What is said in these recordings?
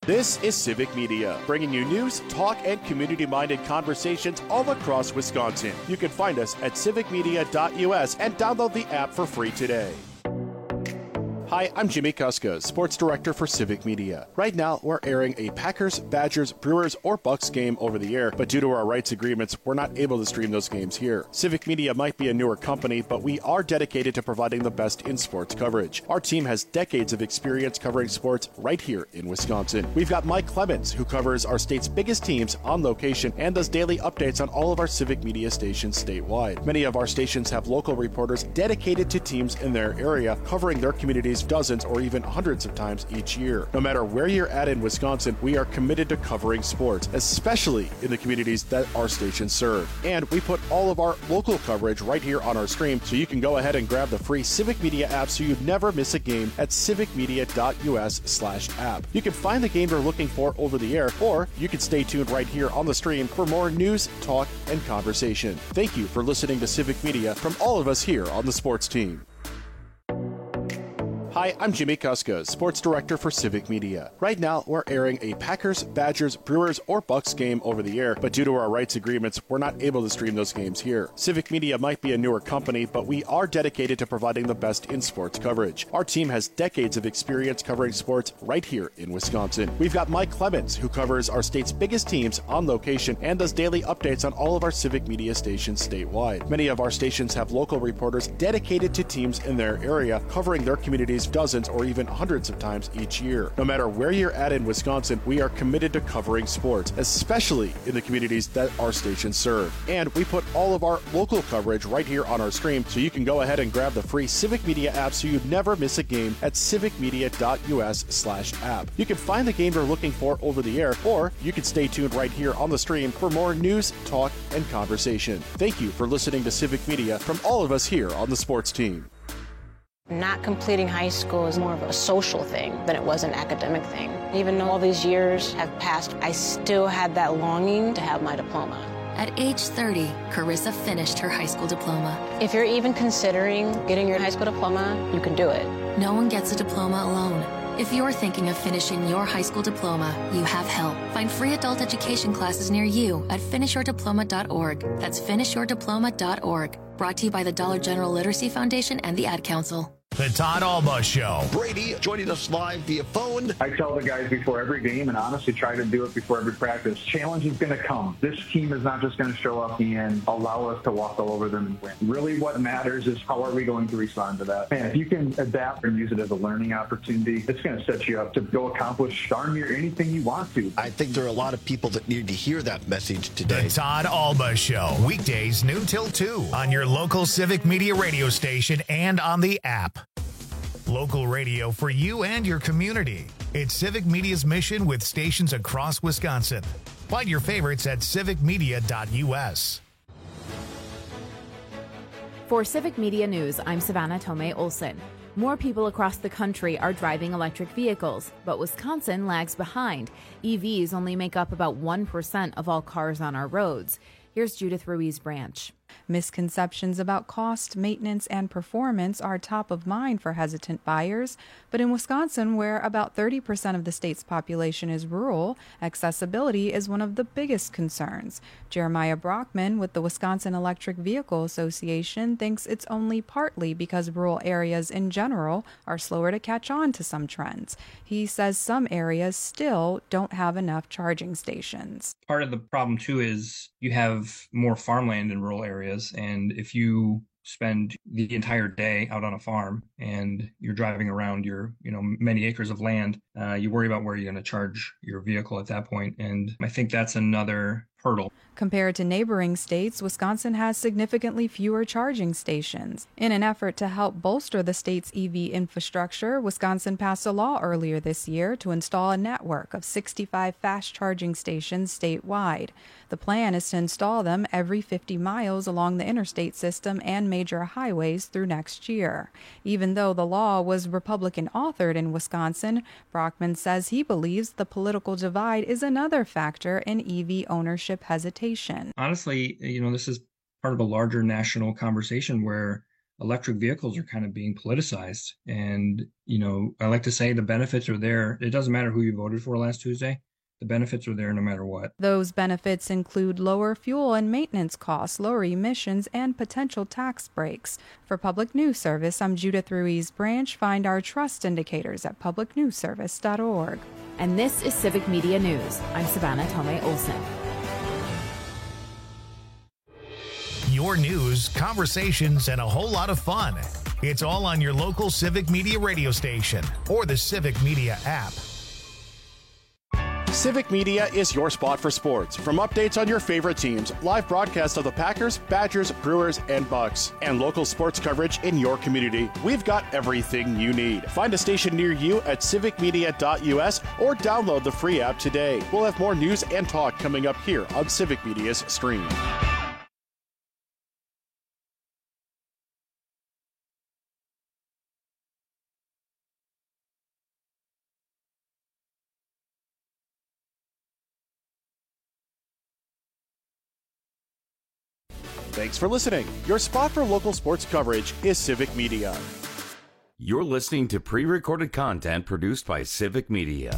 This is Civic Media, bringing you news, talk, and community-minded conversations all across Wisconsin. You can find us at civicmedia.us and download the app for free today. Hi, I'm Jimmy Kuska, Sports Director for Civic Media. Right now, we're airing a Packers, Badgers, Brewers, or Bucks game over the air, but due to our rights agreements, we're not able to stream those games here. Civic Media might be a newer company, but we are dedicated to providing the best in sports coverage. Our team has decades of experience covering sports right here in Wisconsin. We've got Mike Clemens, who covers our state's biggest teams on location and does daily updates on all of our Civic Media stations statewide. Many of our stations have local reporters dedicated to teams in their area, covering their communities dozens or even hundreds of times each year. No matter where you're at in Wisconsin, we are committed to covering sports, especially in the communities that our stations serve. And we put all of our local coverage right here on our stream, so you can go ahead and grab the free Civic Media app so you never miss a game at civicmedia.us/app. You can find the game you're looking for over the air, or you can stay tuned right here on the stream for more news, talk, and conversation. Thank you for listening to Civic Media from all of us here on the sports team. Hi, I'm Jimmy Kuska, Sports Director for Civic Media. Right now, we're airing a Packers, Badgers, Brewers, or Bucks game over the air, but due to our rights agreements, we're not able to stream those games here. Civic Media might be a newer company, but we are dedicated to providing the best in sports coverage. Our team has decades of experience covering sports right here in Wisconsin. We've got Mike Clemens, who covers our state's biggest teams on location and does daily updates on all of our Civic Media stations statewide. Many of our stations have local reporters dedicated to teams in their area, covering their communities dozens or even hundreds of times each year. No matter where you're at in Wisconsin, we are committed to covering sports, especially in the communities that our stations serve. And we put all of our local coverage right here on our stream, so you can go ahead and grab the free Civic Media app so you never miss a game at civicmedia.us/app. You can find the game you're looking for over the air, or you can stay tuned right here on the stream for more news, talk, and conversation. Thank you for listening to Civic Media from all of us here on the sports team. Not completing high school is more of a social thing than it was an academic thing. Even though all these years have passed, I still had that longing to have my diploma. At age 30, Carissa finished her high school diploma. If you're even considering getting your high school diploma, you can do it. No one gets a diploma alone. If you're thinking of finishing your high school diploma, you have help. Find free adult education classes near you at finishyourdiploma.org. That's finishyourdiploma.org. Brought to you by the Dollar General Literacy Foundation and the Ad Council. The Todd Alba Show. Brady joining us live via phone. I tell the guys before every game, and honestly try to do it before every practice, challenge is going to come. This team is not just going to show up and allow us to walk all over them and win. Really what matters is how are we going to respond to that. And if you can adapt and use it as a learning opportunity, it's going to set you up to go accomplish darn near anything you want to. I think there are a lot of people that need to hear that message today. The Todd Alba Show. Weekdays noon till 2 on your local Civic Media radio station and on the app. Local radio for you and your community. It's Civic Media's mission with stations across Wisconsin. Find your favorites at civicmedia.us. For Civic Media News, I'm Savannah Tomei Olson. More people across the country are driving electric vehicles, but Wisconsin lags behind. EVs only make up about 1% of all cars on our roads. Here's Judith Ruiz Branch. Misconceptions about cost, maintenance, and performance are top of mind for hesitant buyers. But in Wisconsin, where about 30% of the state's population is rural, accessibility is one of the biggest concerns. Jeremiah Brockman with the Wisconsin Electric Vehicle Association thinks it's only partly because rural areas in general are slower to catch on to some trends. He says some areas still don't have enough charging stations. Part of the problem, too, is you have more farmland in rural areas. And if you spend the entire day out on a farm and you're driving around your, many acres of land, you worry about where you're going to charge your vehicle at that point. And I think that's another hurdle. Compared to neighboring states, Wisconsin has significantly fewer charging stations. In an effort to help bolster the state's EV infrastructure, Wisconsin passed a law earlier this year to install a network of 65 fast charging stations statewide. The plan is to install them every 50 miles along the interstate system and major highways through next year. Even though the law was Republican-authored in Wisconsin, Brockman says he believes the political divide is another factor in EV ownership hesitation. Honestly, this is part of a larger national conversation where electric vehicles are kind of being politicized. And, I like to say the benefits are there. It doesn't matter who you voted for last Tuesday. The benefits are there no matter what. Those benefits include lower fuel and maintenance costs, lower emissions, and potential tax breaks. For Public News Service, I'm Judith Ruiz Branch. Find our trust indicators at publicnewsservice.org. And this is Civic Media News. I'm Savannah Tomei Olson. Your news, conversations, and a whole lot of fun. It's all on your local Civic Media radio station or the Civic Media app. Civic Media is your spot for sports. From updates on your favorite teams, live broadcasts of the Packers, Badgers, Brewers, and Bucks, and local sports coverage in your community, we've got everything you need. Find a station near you at civicmedia.us or download the free app today. We'll have more news and talk coming up here on Civic Media's stream. Thanks for listening. Your spot for local sports coverage is Civic Media. You're listening to pre-recorded content produced by Civic Media.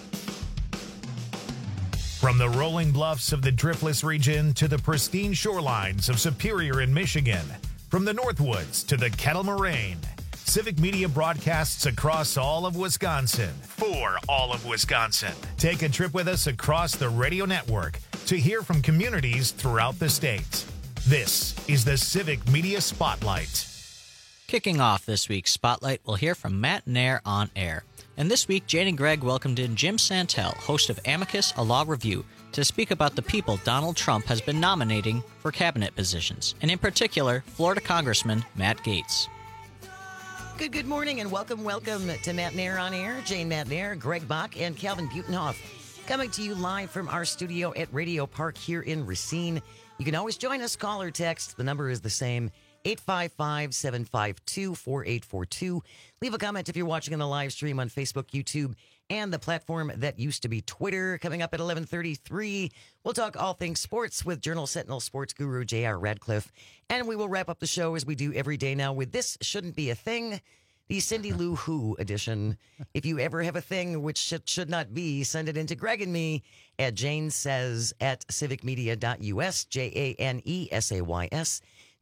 From the rolling bluffs of the Driftless region to the pristine shorelines of Superior in Michigan, from the Northwoods to the Kettle Moraine, Civic Media broadcasts across all of Wisconsin for all of Wisconsin. Take a trip with us across the radio network to hear from communities throughout the state. This is the Civic Media Spotlight. Kicking off this week's Spotlight, we'll hear from Matt Nair on air. And this week, Jane and Greg welcomed in Jim Santel, host of Amicus, a Law Review, to speak about the people Donald Trump has been nominating for cabinet positions, and in particular, Florida Congressman Matt Gaetz. Good morning, and welcome to Matt Nair on air. Jane Matt Nair, Greg Bach, and Calvin Butenhoff, coming to you live from our studio at Radio Park here in Racine. You can always join us, call or text. The number is the same, 855-752-4842. Leave a comment if you're watching on the live stream on Facebook, YouTube, and the platform that used to be Twitter. Coming up at 11:33, we'll talk all things sports with Journal Sentinel sports guru J.R. Radcliffe. And we will wrap up the show as we do every day now with This Shouldn't Be a Thing, the Cindy Lou Who edition. If you ever have a thing which should not be, send it in to Greg and me at janesays@civicmedia.us, JANESAYS,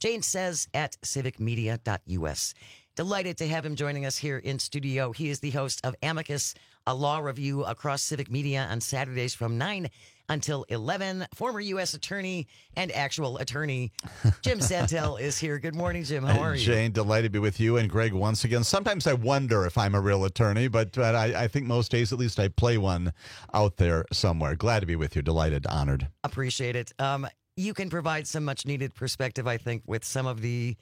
janesays@civicmedia.us. Delighted to have him joining us here in studio. He is the host of Amicus, a Law Review across Civic Media on Saturdays from 9 until 11. Former U.S. attorney and actual attorney Jim Santel is here. Good morning, Jim. How are you? Jane, delighted to be with you and Greg once again. Sometimes I wonder if I'm a real attorney, but I think most days at least I play one out there somewhere. Glad to be with you. Delighted, honored. Appreciate it. You can provide some much-needed perspective, I think, with some of the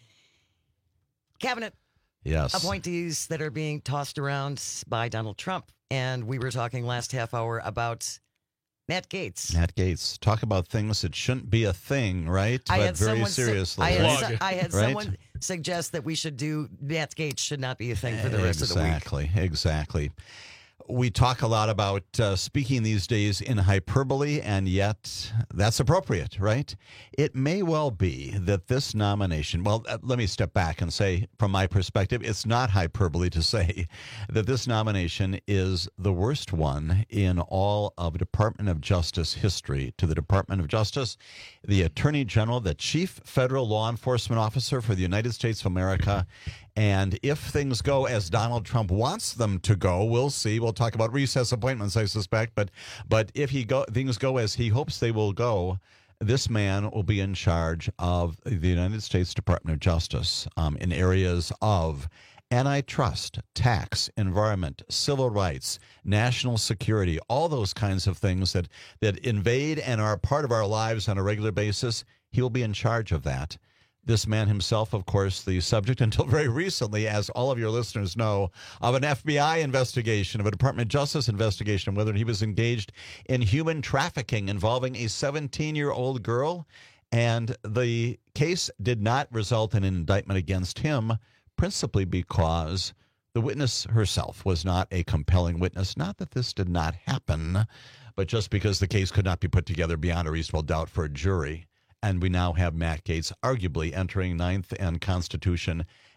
cabinet appointees that are being tossed around by Donald Trump. And we were talking last half hour about Matt Gaetz. Matt Gaetz. Talk about things that shouldn't be a thing, right? But very seriously. I had someone suggest that we should do Matt Gaetz should not be a thing for the rest of the week. Exactly. We talk a lot about speaking these days in hyperbole, and yet that's appropriate, right? It may well be that this nomination, let me step back and say, from my perspective, it's not hyperbole to say that this nomination is the worst one in all of Department of Justice history. To the Department of Justice, the Attorney General, the Chief Federal Law Enforcement Officer for the United States of America. And if things go as Donald Trump wants them to go, we'll see. We'll talk about recess appointments, I suspect. But if things go as he hopes they will go, this man will be in charge of the United States Department of Justice in areas of antitrust, tax, environment, civil rights, national security, all those kinds of things that invade and are part of our lives on a regular basis. He will be in charge of that. This man himself, of course, the subject until very recently, as all of your listeners know, of an FBI investigation, of a Department of Justice investigation, whether he was engaged in human trafficking involving a 17-year-old girl. And the case did not result in an indictment against him, principally because the witness herself was not a compelling witness. Not that this did not happen, but just because the case could not be put together beyond a reasonable doubt for a jury. And we now have Matt Gaetz arguably entering Ninth and Constitution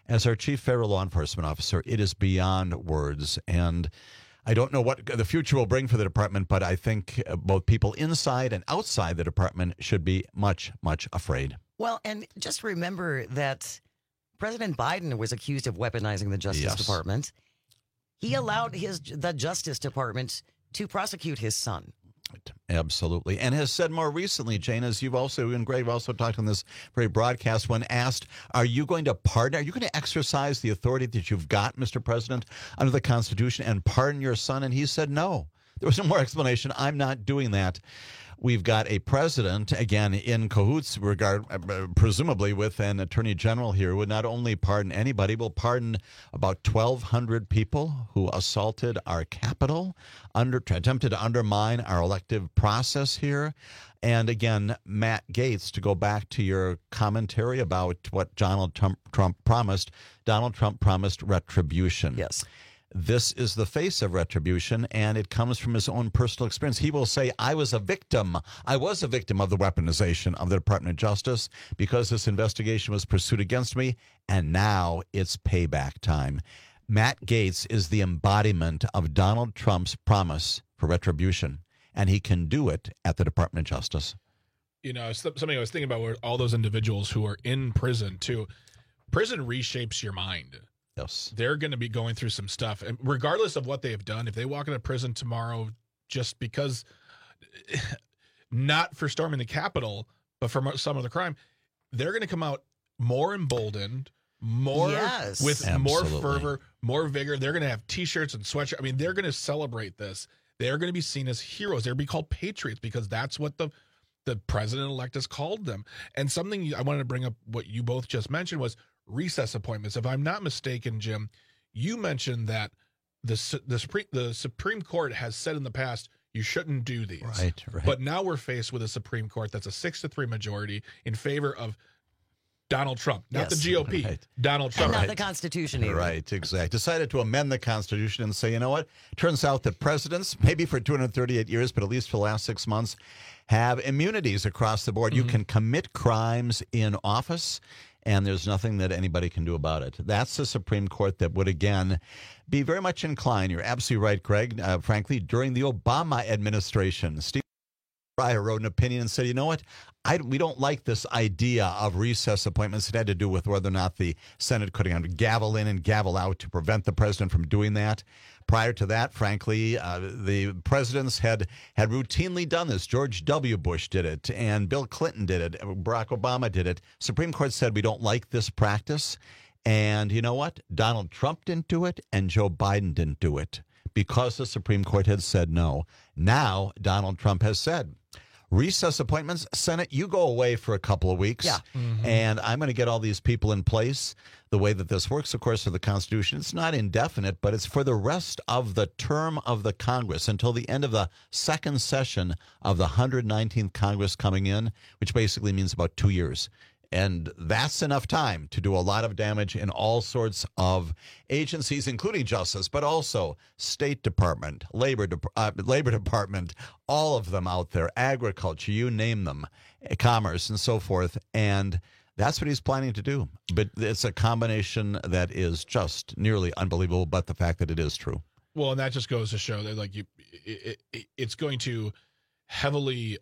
As our chief federal law enforcement officer, it is beyond words. And I don't know what the future will bring for the department, but I think both people inside and outside the department should be much, much afraid. Well, and just remember that President Biden was accused of weaponizing the Justice Department. He allowed the Justice Department to prosecute his son. Absolutely. And has said more recently, Jane, as you and Greg have also talked on this very broadcast, when asked, are you going to pardon? Are you going to exercise the authority that you've got, Mr. President, under the Constitution and pardon your son? And he said no. There was no more explanation. I'm not doing that. We've got a president, again, in cahoots presumably with an attorney general here, who would not only pardon anybody, will pardon about 1,200 people who assaulted our Capitol, attempted to undermine our elective process here. And again, Matt Gaetz, to go back to your commentary about what Donald Trump promised, Donald Trump promised retribution. Yes. This is the face of retribution, and it comes from his own personal experience. He will say, I was a victim. I was a victim of the weaponization of the Department of Justice because this investigation was pursued against me, and now it's payback time. Matt Gaetz is the embodiment of Donald Trump's promise for retribution, and he can do it at the Department of Justice. You know, something I was thinking about were all those individuals who are in prison, too. Prison reshapes your mind. Yes. They're going to be going through some stuff. And regardless of what they have done, if they walk into prison tomorrow just because, not for storming the Capitol, but for some other crime, they're going to come out more emboldened, with more fervor, more vigor. They're going to have T-shirts and sweatshirts. I mean, they're going to celebrate this. They're going to be seen as heroes. They're going to be called patriots because that's what the president-elect has called them. And something I wanted to bring up, what you both just mentioned, was recess appointments. If I'm not mistaken, Jim, you mentioned that the Supreme Court has said in the past you shouldn't do these. Right. But now we're faced with a Supreme Court that's a 6-3 majority in favor of Donald Trump, not the GOP. Right. Donald Trump. And not the Constitution either. Right, exactly. Decided to amend the Constitution and say, you know what? Turns out that presidents, maybe for 238 years, but at least for the last 6 months, have immunities across the board. Mm-hmm. You can commit crimes in office, and there's nothing that anybody can do about it. That's the Supreme Court that would, again, be very much inclined. You're absolutely right, Greg. Frankly, during the Obama administration, Steve Breyer wrote an opinion and said, you know what? We don't like this idea of recess appointments. It had to do with whether or not the Senate could gavel in and gavel out to prevent the president from doing that. Prior to that, frankly, the presidents had routinely done this. George W. Bush did it, and Bill Clinton did it. Barack Obama did it. Supreme Court said we don't like this practice. And you know what? Donald Trump didn't do it, and Joe Biden didn't do it because the Supreme Court had said no. Now, Donald Trump has said, recess appointments, Senate, you go away for a couple of weeks, and I'm going to get all these people in place. The way that this works, of course, for the Constitution, it's not indefinite, but it's for the rest of the term of the Congress until the end of the second session of the 119th Congress coming in, which basically means about 2 years. And that's enough time to do a lot of damage in all sorts of agencies, including justice, but also State Department, Labor Department, all of them out there, agriculture, you name them, commerce and so forth. And that's what he's planning to do. But it's a combination that is just nearly unbelievable, but the fact that it is true. Well, and that just goes to show that it's going to heavily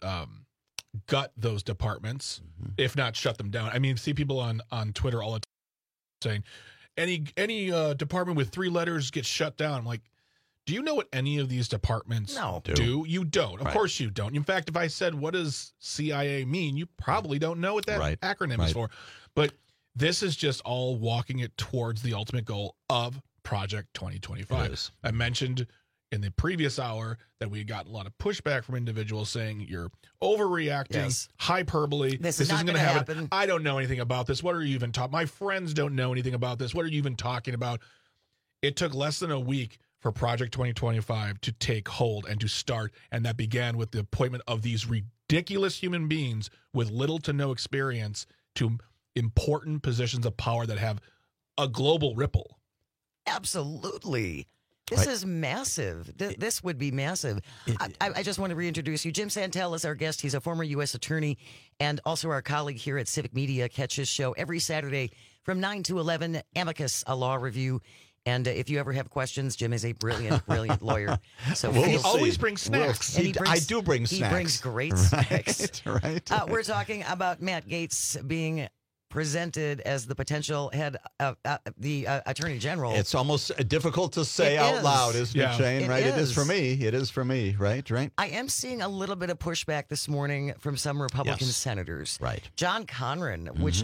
gut those departments, if not shut them down. I mean, see people on Twitter all the time saying any department with 3 letters gets shut down. I'm like, do you know what any of these departments do? You don't. Of course you don't. In fact, if I said, what does CIA mean? You probably don't know what that acronym is for. But this is just all walking it towards the ultimate goal of Project 2025. I mentioned in the previous hour that we got a lot of pushback from individuals saying you're overreacting, hyperbole. This isn't going to happen. I don't know anything about this. What are you even talking? My friends don't know anything about this. What are you even talking about? It took less than a week for Project 2025 to take hold and to start, and that began with the appointment of these ridiculous human beings with little to no experience to important positions of power that have a global ripple. Absolutely. This is massive. This would be massive. I just want to reintroduce you. Jim Santel is our guest. He's a former U.S. attorney and also our colleague here at Civic Media. Catch his show every Saturday from 9 to 11, Amicus, a law review. And if you ever have questions, Jim is a brilliant, brilliant lawyer. So he always brings snacks. I do bring snacks. He brings great snacks. Right. We're talking about Matt Gaetz being presented as the potential head of the Attorney General. It's almost difficult to say out loud, isn't it, Shane? Right? It is for me. It is for me. Right? I am seeing a little bit of pushback this morning from some Republican senators. Right. John Cornyn,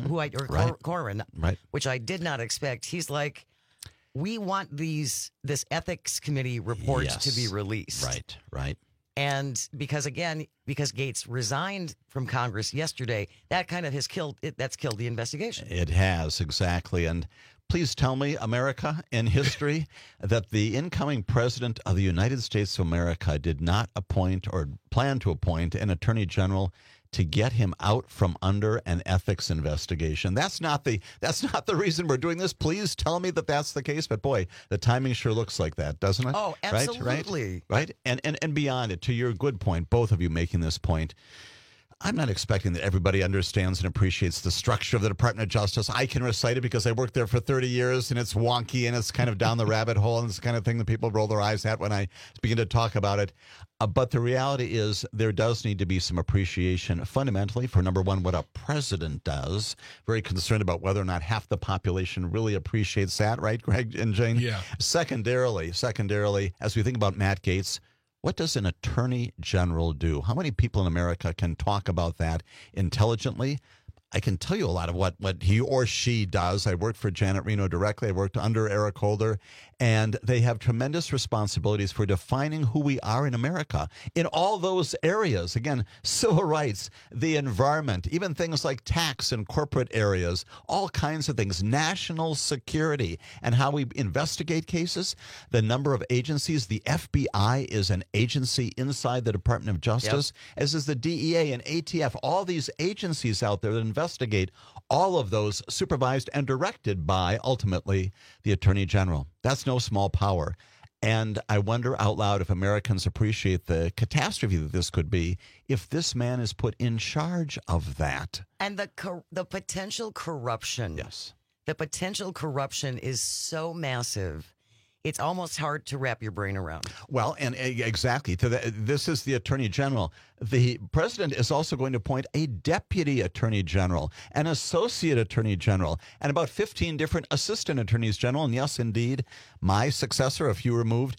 Corwin, which I did not expect. He's like, we want this ethics committee report to be released. Right. And because Gaetz resigned from Congress yesterday, that kind of has killed the investigation. It has, exactly. And please tell me, America, in history, that the incoming president of the United States of America did not appoint or plan to appoint an attorney general to get him out from under an ethics investigation. That's not the reason we're doing this. Please tell me that that's the case. But boy, the timing sure looks like that, doesn't it? Oh, absolutely. Right. And beyond it, to your good point, both of you making this point, I'm not expecting that everybody understands and appreciates the structure of the Department of Justice. I can recite it because I worked there for 30 years, and it's wonky, and it's kind of down the rabbit hole, and it's the kind of thing that people roll their eyes at when I begin to talk about it. But the reality is there does need to be some appreciation fundamentally for, number one, what a president does. Very concerned about whether or not half the population really appreciates that, right, Greg and Jane? Yeah. Secondarily, as we think about Matt Gaetz, what does an attorney general do? How many people in America can talk about that intelligently? I can tell you a lot of what he or she does. I worked for Janet Reno directly. I worked under Eric Holder, and they have tremendous responsibilities for defining who we are in America in all those areas. Again, civil rights, the environment, even things like tax and corporate areas, all kinds of things, national security, and how we investigate cases, the number of agencies. The FBI is an agency inside the Department of Justice, as is the DEA and ATF, all these agencies out there that investigate, all of those supervised and directed by, ultimately, the Attorney General. That's no small power. And I wonder out loud if Americans appreciate the catastrophe that this could be if this man is put in charge of that. And the potential corruption. Yes. The potential corruption is so massive. It's almost hard to wrap your brain around. Well, and exactly. This is the Attorney General. The president is also going to appoint a deputy attorney general, an associate attorney general, and about 15 different assistant attorneys general. And yes, indeed, my successor, if you removed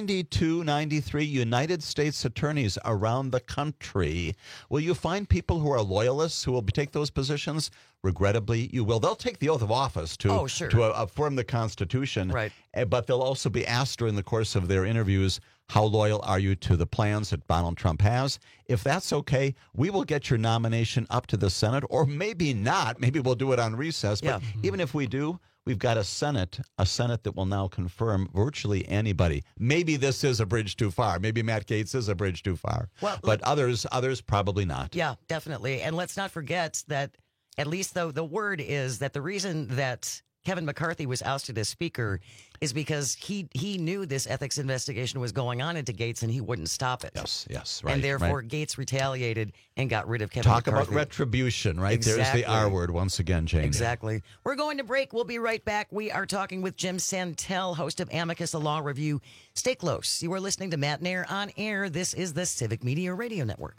92, 93 United States attorneys around the country. Will you find people who are loyalists who will take those positions? Regrettably, you will. They'll take the oath of office to affirm the Constitution. Right. But they'll also be asked during the course of their interviews, how loyal are you to the plans that Donald Trump has? If that's okay, we will get your nomination up to the Senate, or maybe not. Maybe we'll do it on recess. But even if we do, we've got a Senate that will now confirm virtually anybody. Maybe this is a bridge too far. Maybe Matt Gaetz is a bridge too far. Well, but others probably not. Yeah, definitely. And let's not forget that, at least though the word is that the reason that Kevin McCarthy was ousted as Speaker is because he knew this ethics investigation was going on into Gaetz and he wouldn't stop it. Yes, right. And therefore, Gaetz retaliated and got rid of Kevin McCarthy. Talk about retribution, right? Exactly. There's the R word once again, Jane. Exactly. We're going to break. We'll be right back. We are talking with Jim Santel, host of Amicus, a law review. Stay close. You are listening to Matt Nair on Air. This is the Civic Media Radio Network.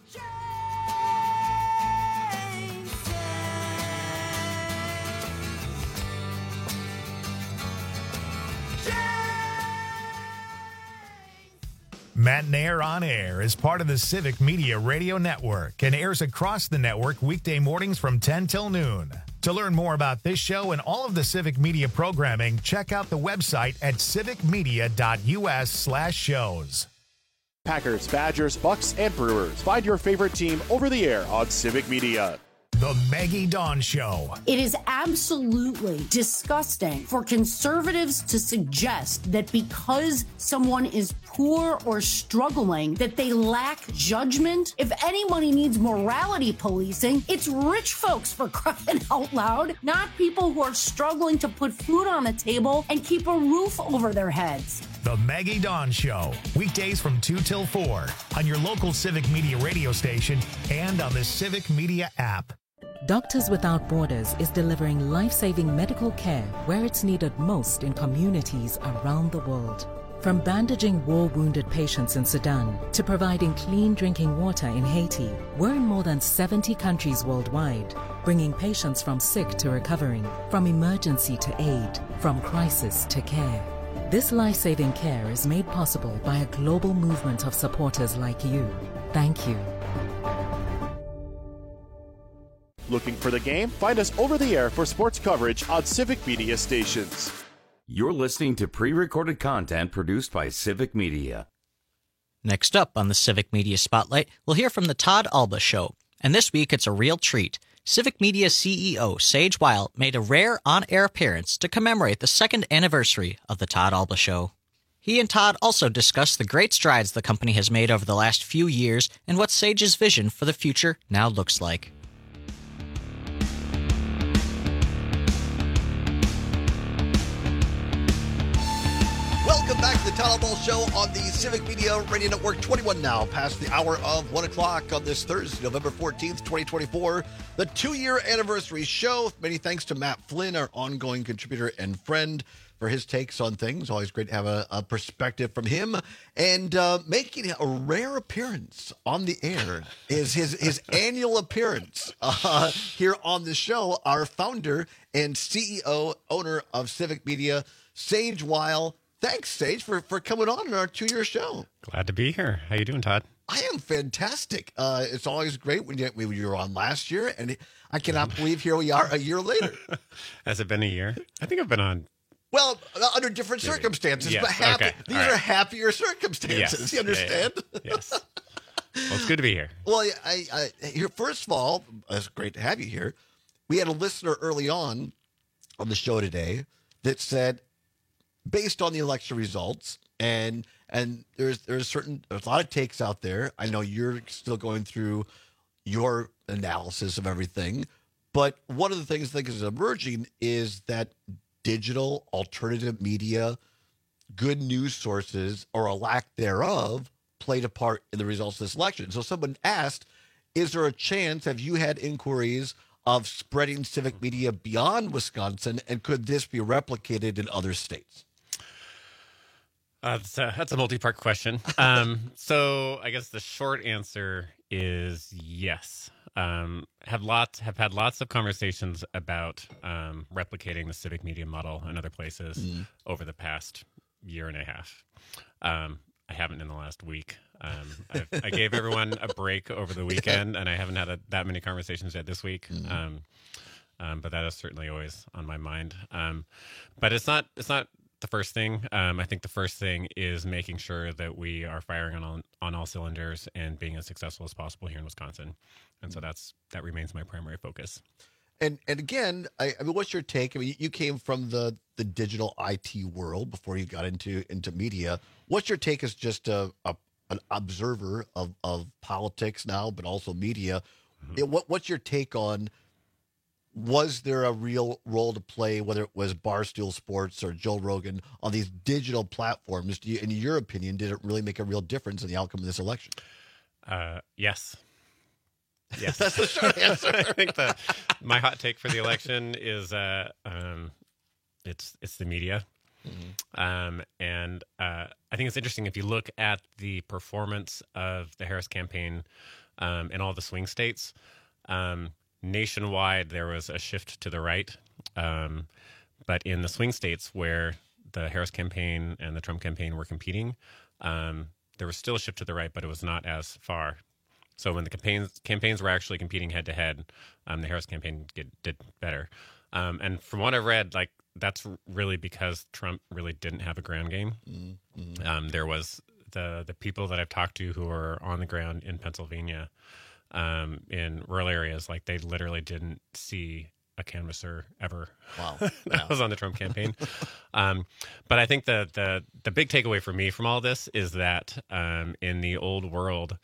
Matt Nair on Air is part of the Civic Media Radio Network and airs across the network weekday mornings from 10 till noon. To learn more about this show and all of the Civic Media programming, check out the website at civicmedia.us/shows. Packers, Badgers, Bucks, and Brewers. Find your favorite team over the air on Civic Media. The Maggie Dawn Show. It is absolutely disgusting for conservatives to suggest that because someone is poor or struggling, that they lack judgment. If anybody needs morality policing, it's rich folks, for crying out loud, not people who are struggling to put food on the table and keep a roof over their heads. The Maggie Dawn Show, weekdays from 2 till 4 on your local Civic Media radio station and on the Civic Media app. Doctors Without Borders is delivering life-saving medical care where it's needed most in communities around the world. From bandaging war-wounded patients in Sudan to providing clean drinking water in Haiti, we're in more than 70 countries worldwide, bringing patients from sick to recovering, from emergency to aid, from crisis to care. This life-saving care is made possible by a global movement of supporters like you. Thank you. Looking for the game? Find us over the air for sports coverage on Civic Media stations. You're listening to pre-recorded content produced by Civic Media. Next up on the Civic Media Spotlight, we'll hear from the Todd Alba Show. And this week, it's a real treat. Civic Media CEO Sage Weil made a rare on-air appearance to commemorate the second anniversary of the Todd Alba Show. He and Todd also discussed the great strides the company has made over the last few years and what Sage's vision for the future now looks like. Welcome back to the Todd Alba Show on the Civic Media Radio Network. 21 now, past the hour of 1 o'clock on this Thursday, November 14th, 2024. The 2-year anniversary show. Many thanks to Matt Flynn, our ongoing contributor and friend, for his takes on things. Always great to have a perspective from him. And making a rare appearance on the air is his annual appearance here on the show. Our founder and CEO, owner of Civic Media, Sage Weil. Thanks, Sage, for coming on in our 2-year show. Glad to be here. How you doing, Todd? I am fantastic. It's always great when you were on last year, and I cannot believe here we are a year later. Has it been a year? I think I've been on. Well, under different circumstances, yes. but happy. Okay. These are happier circumstances. Yes. You understand? Yes. Well, it's good to be here. Well, here, first of all, it's great to have you here. We had a listener early on the show today that said, based on the election results, and there's a lot of takes out there. I know you're still going through your analysis of everything, but one of the things I think is emerging is that digital alternative media, good news sources, or a lack thereof, played a part in the results of this election. So someone asked, is there a chance, have you had inquiries of spreading Civic Media beyond Wisconsin, and could this be replicated in other states? That's a multi-part question. So I guess the short answer is yes. Have had lots of conversations about replicating the Civic Media model in other places over the past year and a half. I haven't in the last week. I gave everyone a break over the weekend, and I haven't had that many conversations yet this week. But that is certainly always on my mind. But it's not the first thing. I think the first thing is making sure that we are firing on all cylinders and being as successful as possible here in Wisconsin. And so that remains my primary focus. And again, I mean, what's your take? I mean, you came from the digital IT world before you got into media. What's your take as just an observer of politics now, but also media? What's your take on, was there a real role to play, whether it was Barstool Sports or Joe Rogan, on these digital platforms? In your opinion, did it really make a real difference in the outcome of this election? Yes. Yes. That's the short answer. I think my hot take for the election is it's the media. And I think it's interesting if you look at the performance of the Harris campaign in all the swing states. Nationwide, there was a shift to the right. But in the swing states where the Harris campaign and the Trump campaign were competing, there was still a shift to the right, but it was not as far. So when the campaigns were actually competing head-to-head, the Harris campaign did better. And from what I've read, that's really because Trump really didn't have a ground game. There was the people that I've talked to who are on the ground in Pennsylvania, in rural areas, they literally didn't see a canvasser ever. Wow. That was on the Trump campaign. But I think the big takeaway for me from all this is that in the old world,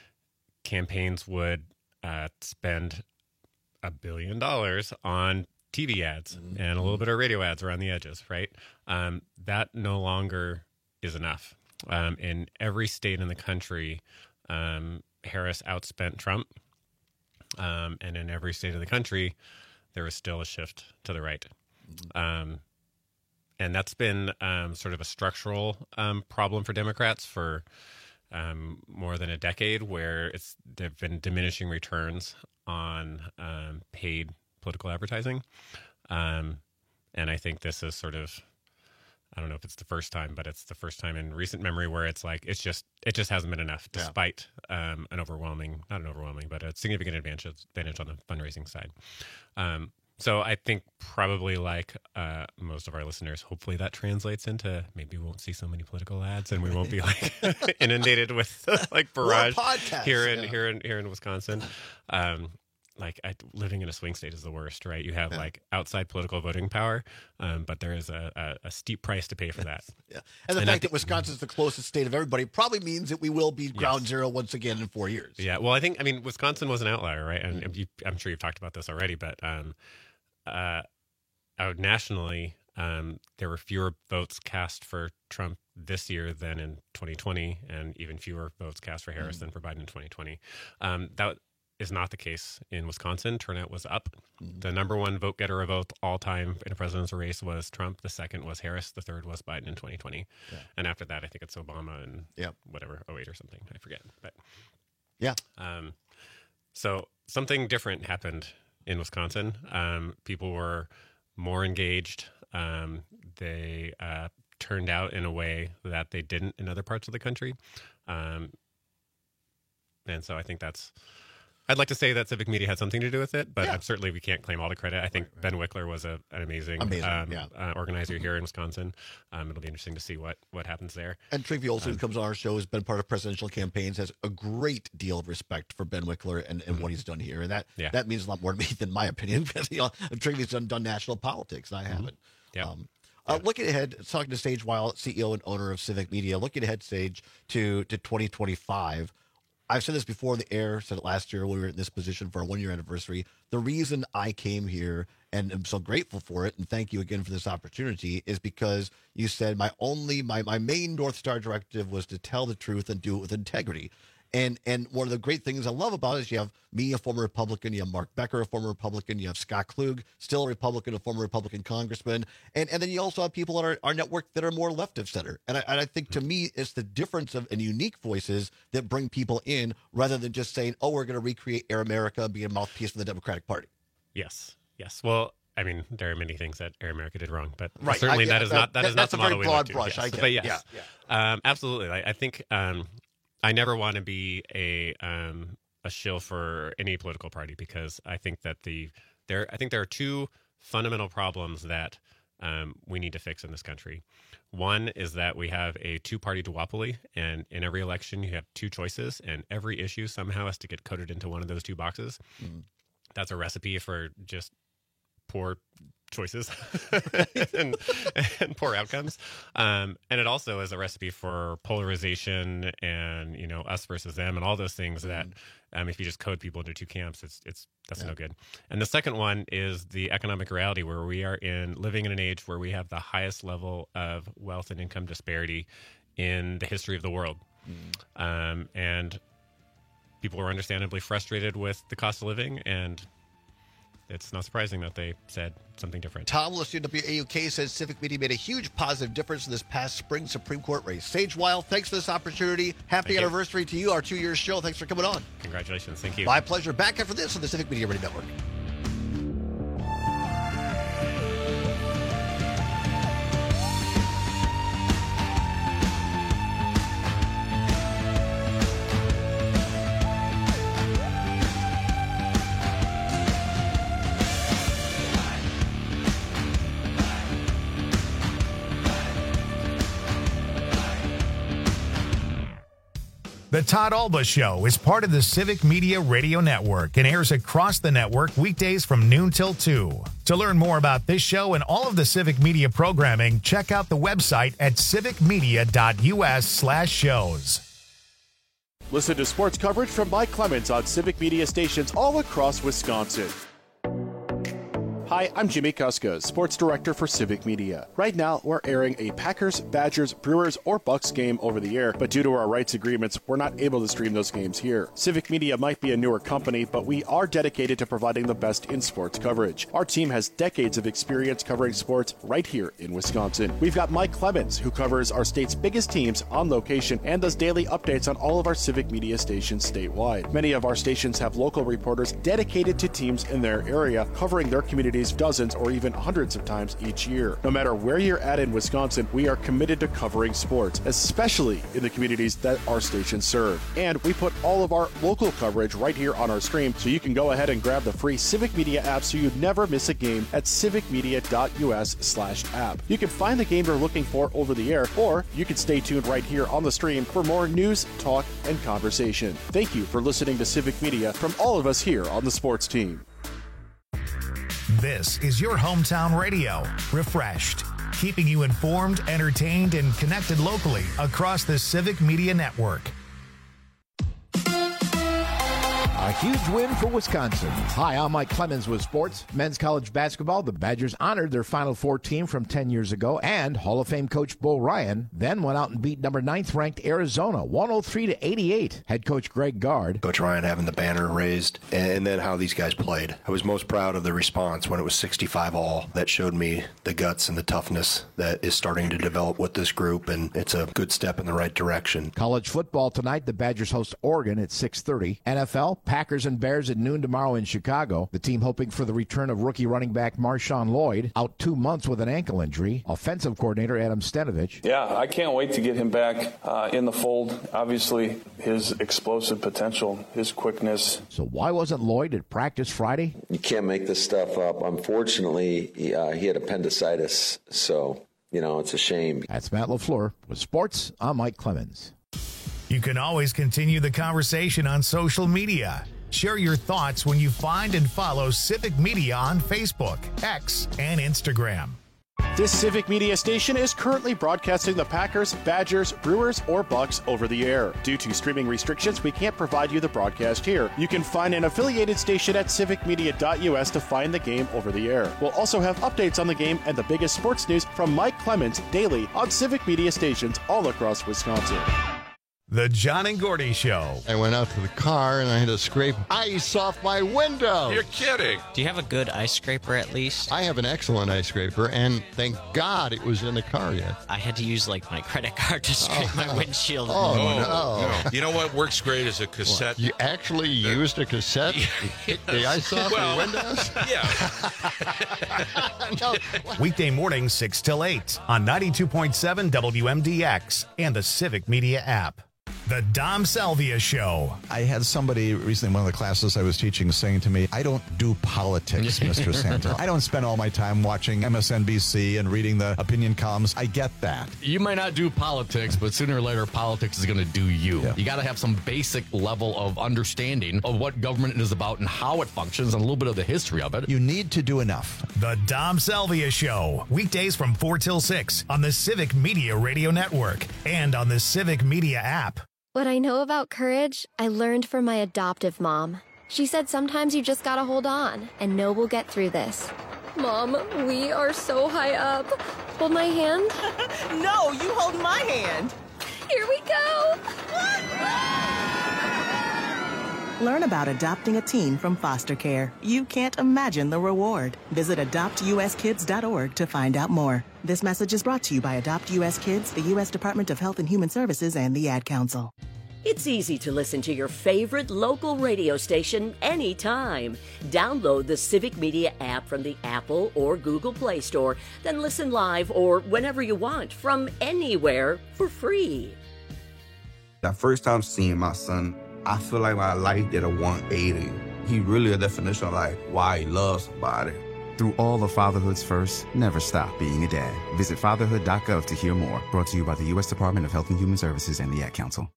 campaigns would spend $1 billion on TV ads and a little bit of radio ads around the edges, right? That no longer is enough. In every state in the country, Harris outspent Trump. And in every state of the country, there is still a shift to the right. And that's been sort of a structural problem for Democrats for more than a decade, where there have been diminishing returns on paid political advertising. And I think this is sort of, I don't know if it's the first time, but it's the first time in recent memory where it's like it just hasn't been enough, despite not an overwhelming, but a significant advantage on the fundraising side. So I think probably like most of our listeners, hopefully that translates into maybe we won't see so many political ads and we won't be like inundated with like barrage here in Wisconsin. Living in a swing state is the worst, right? You have like outside political voting power, but there is a steep price to pay for that. And the fact that Wisconsin is the closest state of everybody probably means that we will be ground zero once again in 4 years. Yeah, well, I mean, Wisconsin was an outlier, right? And I'm sure you've talked about this already, but nationally, there were fewer votes cast for Trump this year than in 2020, and even fewer votes cast for Harris than for Biden in 2020. That is not the case in Wisconsin. Turnout was up. The number one vote getter of all time in a presidential race was Trump. The second was Harris. The third was Biden in 2020. And after that, I think it's Obama and whatever, 08 or something. I forget. But so something different happened in Wisconsin. People were more engaged. They turned out in a way that they didn't in other parts of the country. And so I think I'd like to say that Civic Media had something to do with it, but certainly we can't claim all the credit. I think Ben Wickler was an amazing organizer here in Wisconsin. It'll be interesting to see what happens there. And Trivia Olson, who comes on our show, has been part of presidential campaigns, has a great deal of respect for Ben Wickler and what he's done here. And that means a lot more to me than my opinion, because Trivia's done national politics, and I haven't. Looking ahead, talking to Sage Weil, CEO and owner of Civic Media, looking ahead, Sage, to 2025. I've said this before on the air, said it last year when we were in this position for our 1-year anniversary. The reason I came here, and I'm so grateful for it, and thank you again for this opportunity, is because you said my main North Star directive was to tell the truth and do it with integrity. And one of the great things I love about it is you have me, a former Republican, you have Mark Becker, a former Republican, you have Scott Klug, still a Republican, a former Republican congressman, and then you also have people on our network that are more left of center. And I think to me it's the difference of and unique voices that bring people in, rather than just saying, oh, we're going to recreate Air America and be a mouthpiece for the Democratic Party. Yes. Well, I mean, there are many things that Air America did wrong, but certainly that is not the model we look to. Brush. Yes. But yes, absolutely. I think I never want to be a shill for any political party, because I think that there are two fundamental problems that we need to fix in this country. One is that we have a two-party duopoly, and in every election you have two choices, and every issue somehow has to get coded into one of those two boxes. That's a recipe for just poor choices and poor outcomes. And it also is a recipe for polarization and, us versus them and all those things that if you just code people into two camps, that's no good. And the second one is the economic reality, where we are living in an age where we have the highest level of wealth and income disparity in the history of the world. And people are understandably frustrated with the cost of living, and it's not surprising that they said something different. Tom Lister, WAUK, says Civic Media made a huge positive difference in this past spring Supreme Court race. Sage Weil, thanks for this opportunity. Happy anniversary to you, our 2-year show. Thanks for coming on. Congratulations. Thank you. My pleasure. Back after this on the Civic Media Radio Network. The Todd Alba Show is part of the Civic Media Radio Network and airs across the network weekdays from noon till 2. To learn more about this show and all of the Civic Media programming, check out the website at civicmedia.us/shows. Listen to sports coverage from Mike Clemens on Civic Media stations all across Wisconsin. Hi, I'm Jimmy Kuska, Sports Director for Civic Media. Right now, we're airing a Packers, Badgers, Brewers, or Bucks game over the air, but due to our rights agreements, we're not able to stream those games here. Civic Media might be a newer company, but we are dedicated to providing the best in sports coverage. Our team has decades of experience covering sports right here in Wisconsin. We've got Mike Clemens, who covers our state's biggest teams on location and does daily updates on all of our Civic Media stations statewide. Many of our stations have local reporters dedicated to teams in their area, covering their communities dozens or even hundreds of times each year. No matter where you're at in Wisconsin, we are committed to covering sports, especially in the communities that our stations serve. And we put all of our local coverage right here on our stream, so you can go ahead and grab the free Civic Media app so you never miss a game at civicmedia.us/app. You can find the game you're looking for over the air, or you can stay tuned right here on the stream for more news, talk, and conversation. Thank you for listening to Civic Media from all of us here on the sports team. This is your hometown radio, refreshed, keeping you informed, entertained, and connected locally across the Civic Media Network. A huge win for Wisconsin. Hi, I'm Mike Clemens with sports. Men's college basketball, the Badgers honored their Final Four team from 10 years ago, and Hall of Fame coach Bo Ryan then went out and beat number 9th ranked Arizona 103-88. Head coach Greg Gard. Coach Ryan having the banner raised, and then how these guys played. I was most proud of the response when it was 65-all. That showed me the guts and the toughness that is starting to develop with this group, and it's a good step in the right direction. College football tonight, the Badgers host Oregon at 6:30. NFL, Packers and Bears at noon tomorrow in Chicago. The team hoping for the return of rookie running back Marshawn Lloyd, out 2 months with an ankle injury. Offensive coordinator Adam Stenovich. Yeah, I can't wait to get him back in the fold. Obviously, his explosive potential, his quickness. So why wasn't Lloyd at practice Friday? You can't make this stuff up. Unfortunately, he had appendicitis, so, it's a shame. That's Matt LaFleur. With sports, I'm Mike Clemens. You can always continue the conversation on social media. Share your thoughts when you find and follow Civic Media on Facebook, X, and Instagram. This Civic Media station is currently broadcasting the Packers, Badgers, Brewers, or Bucks over the air. Due to streaming restrictions, we can't provide you the broadcast here. You can find an affiliated station at civicmedia.us to find the game over the air. We'll also have updates on the game and the biggest sports news from Mike Clemens daily on Civic Media stations all across Wisconsin. The John and Gordy Show. I went out to the car and I had to scrape ice off my window. You're kidding. Do you have a good ice scraper at least? I have an excellent ice scraper, and thank God it was in the car yet. I had to use my credit card to scrape my windshield. No. You know what works great is a cassette. You actually used a cassette to hit the ice off your windows? Yeah. Weekday mornings 6 till 8 on 92.7 WMDX and the Civic Media app. The Dom Salvia Show. I had somebody recently in one of the classes I was teaching saying to me, I don't do politics, Mr. Santel. I don't spend all my time watching MSNBC and reading the opinion columns. I get that. You might not do politics, but sooner or later, politics is going to do you. Yeah. You got to have some basic level of understanding of what government is about and how it functions and a little bit of the history of it. You need to do enough. The Dom Salvia Show. Weekdays from 4 till 6 on the Civic Media Radio Network and on the Civic Media app. What I know about courage, I learned from my adoptive mom. She said sometimes you just gotta hold on and know we'll get through this. Mom, we are so high up. Hold my hand. No, you hold my hand. Here we go. Learn about adopting a teen from foster care. You can't imagine the reward. Visit adoptuskids.org to find out more. This message is brought to you by Adopt U.S. Kids, the U.S. Department of Health and Human Services, and the Ad Council. It's easy to listen to your favorite local radio station anytime. Download the Civic Media app from the Apple or Google Play Store, then listen live or whenever you want from anywhere for free. That first time seeing my son, I feel like my life did a 180. He really a definition of why he loves somebody. Through all of fatherhood's first, never stop being a dad. Visit fatherhood.gov to hear more. Brought to you by the U.S. Department of Health and Human Services and the Ad Council.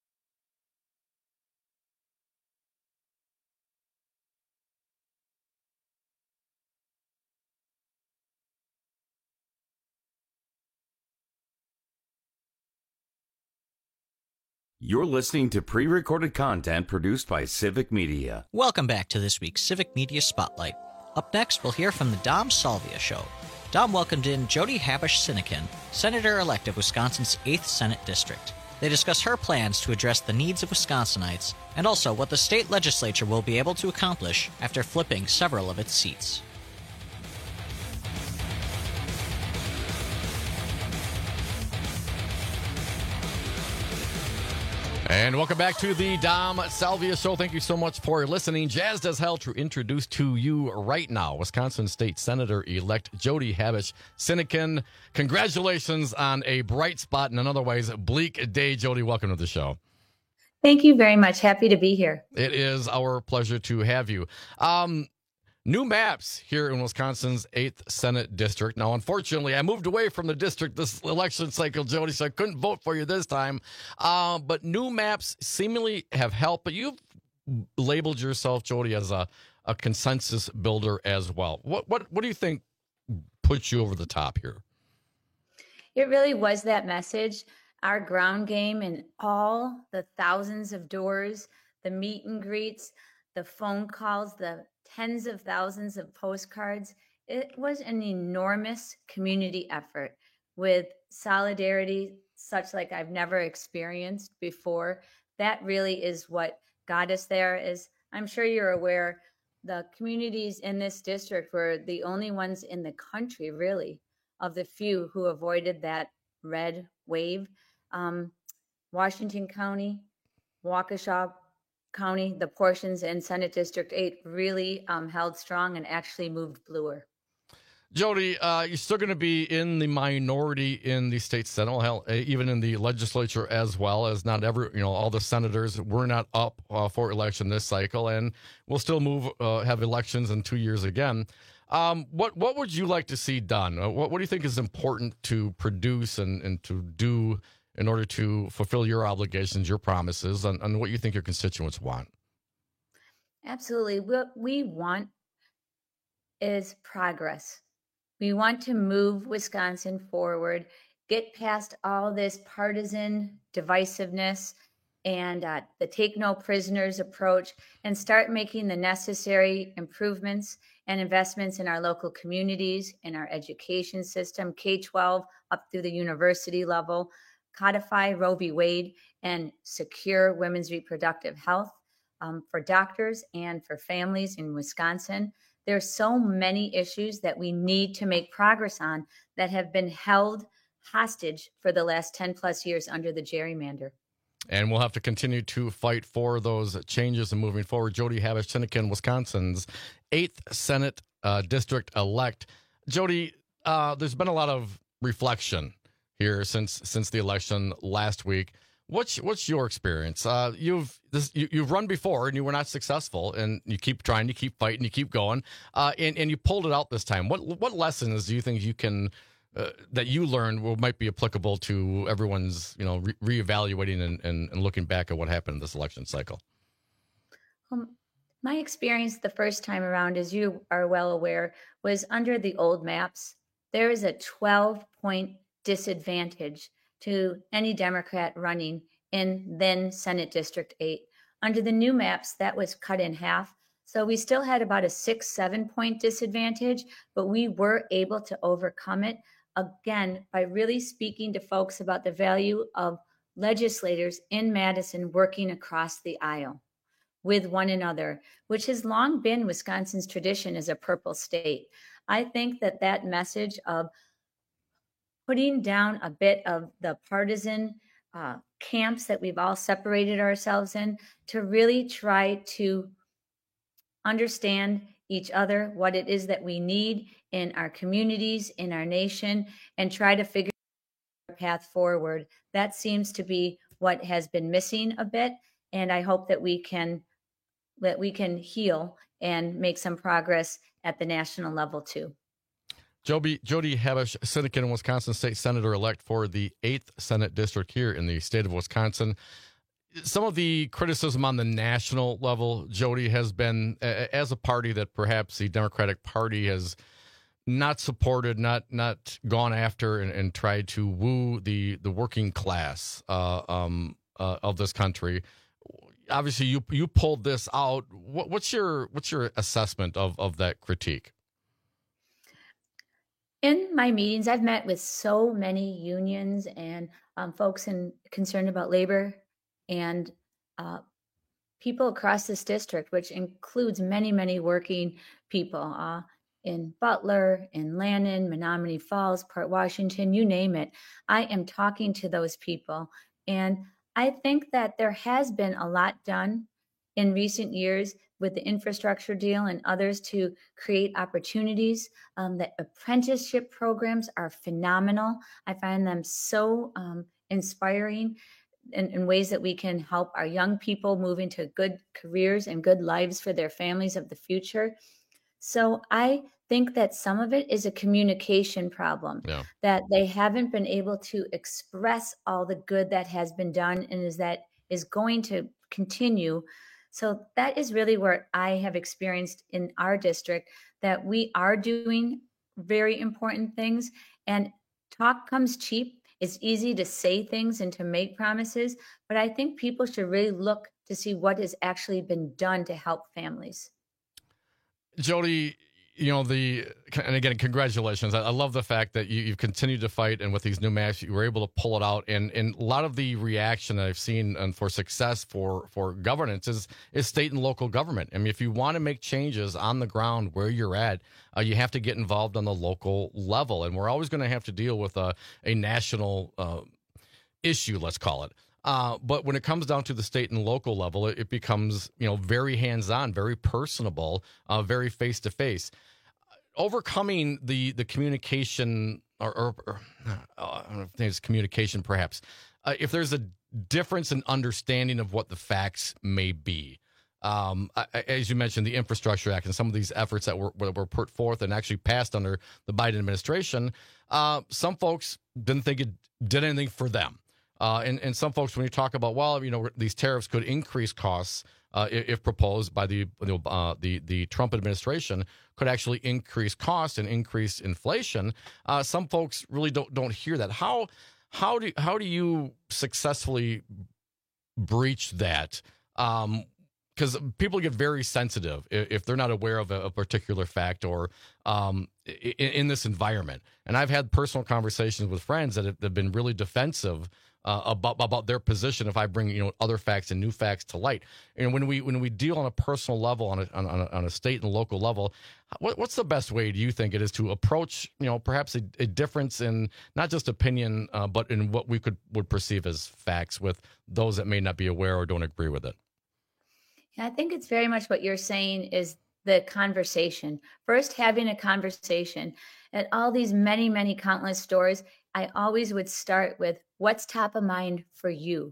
You're listening to pre-recorded content produced by Civic Media. Welcome back to this week's Civic Media Spotlight. Up next, we'll hear from the Dom Salvia Show. Dom welcomed in Jody Habush-Sinykin, Senator-elect of Wisconsin's 8th Senate District. They discuss her plans to address the needs of Wisconsinites and also what the state legislature will be able to accomplish after flipping several of its seats. And welcome back to the Dom Salvia Show. Thank you so much for listening. Jazzed as hell to introduce to you right now Wisconsin State Senator-elect Jody Habush-Sinykin. Congratulations on a bright spot in an otherwise bleak day. Jody, welcome to the show. Thank you very much. Happy to be here. It is our pleasure to have you. New maps here in Wisconsin's 8th Senate District. Now, unfortunately, I moved away from the district this election cycle, Jody, so I couldn't vote for you this time. But new maps seemingly have helped. But you've labeled yourself, Jody, as a consensus builder as well. What do you think puts you over the top here? It really was that message. Our ground game and all the thousands of doors, the meet and greets, the phone calls, the tens of thousands of postcards. It was an enormous community effort with solidarity such like I've never experienced before. That really is what got us there. As I'm sure you're aware, the communities in this district were the only ones in the country, really, of the few who avoided that red wave. Washington County, Waukesha County, the portions in Senate District 8 really held strong and actually moved bluer. Jody, you're still going to be in the minority in the state Senate, hell, even in the legislature as well, as not all the senators were not up for election this cycle, and we'll still have elections in 2 years again. What would you like to see done? What do you think is important to produce and to do in order to fulfill your obligations, your promises, and what you think your constituents want? Absolutely. What we want is progress. We want to move Wisconsin forward, get past all this partisan divisiveness and the take no prisoners approach, and start making the necessary improvements and investments in our local communities, in our education system, K-12 up through the university level, codify Roe v. Wade, and secure women's reproductive health for doctors and for families in Wisconsin. There are so many issues that we need to make progress on that have been held hostage for the last 10 plus years under the gerrymander. And we'll have to continue to fight for those changes and moving forward. Jody Habush-Sinykin, Wisconsin's 8th Senate District elect. Jody, there's been a lot of reflection here since the election last week. What's your experience? You've run before and you were not successful, and you keep trying, you keep fighting, you keep going, and you pulled it out this time. What lessons do you think you can that you learned might be applicable to everyone's reevaluating and looking back at what happened in this election cycle? My experience the first time around, as you are well aware, was under the old maps. There is a 12-point disadvantage to any Democrat running in then Senate District 8. Under the new maps, that was cut in half. So we still had about a 6-7 point disadvantage, but we were able to overcome it, again, by really speaking to folks about the value of legislators in Madison working across the aisle with one another, which has long been Wisconsin's tradition as a purple state. I think that message of putting down a bit of the partisan camps that we've all separated ourselves in, to really try to understand each other, what it is that we need in our communities, in our nation, and try to figure out a path forward. That seems to be what has been missing a bit, and I hope that we can heal and make some progress at the national level too. Jody Habush-Sinykin, Wisconsin State Senator-elect for the 8th Senate District here in the state of Wisconsin. Some of the criticism on the national level, Jody, has been as a party that perhaps the Democratic Party has not supported, not gone after and tried to woo the working class of this country. obviously you pulled this out. What's your assessment of that critique? In my meetings, I've met with so many unions and folks concerned about labor and people across this district, which includes many, many working people in Butler, in Lannon, Menominee Falls, Port Washington, you name it. I am talking to those people. And I think that there has been a lot done in recent years with the infrastructure deal and others to create opportunities. The apprenticeship programs are phenomenal. I find them so inspiring in ways that we can help our young people move into good careers and good lives for their families of the future. So I think that some of it is a communication problem, that they haven't been able to express all the good that has been done and is going to continue. So that is really where I have experienced in our district that we are doing very important things, and talk comes cheap. It's easy to say things and to make promises, but I think people should really look to see what has actually been done to help families. Jody, and again, congratulations. I love the fact that you've continued to fight, and with these new maps, you were able to pull it out. And a lot of the reaction that I've seen for success for governance is state and local government. I mean, if you want to make changes on the ground where you're at, you have to get involved on the local level. And we're always going to have to deal with a national issue, let's call it. But when it comes down to the state and local level, it becomes, very hands-on, very personable, very face-to-face. Overcoming the communication, or I don't know if it's communication, perhaps, if there's a difference in understanding of what the facts may be. As you mentioned, the Infrastructure Act and some of these efforts that were put forth and actually passed under the Biden administration, some folks didn't think it did anything for them. And some folks, when you talk about, these tariffs could increase costs if proposed by the Trump administration, could actually increase costs and increase inflation. Some folks really don't hear that. How do you successfully breach that? Because people get very sensitive if they're not aware of a particular fact or in this environment. And I've had personal conversations with friends that have been really defensive about their position if I bring other facts and new facts to light. And when we deal on a personal level, on a state and local level, what's the best way do you think it is to approach perhaps a difference in not just opinion but in what we would perceive as facts with those that may not be aware or don't agree with it? Yeah, I think it's very much what you're saying is the conversation. First, having a conversation. At all these many, many countless stores, I always would start with what's top of mind for you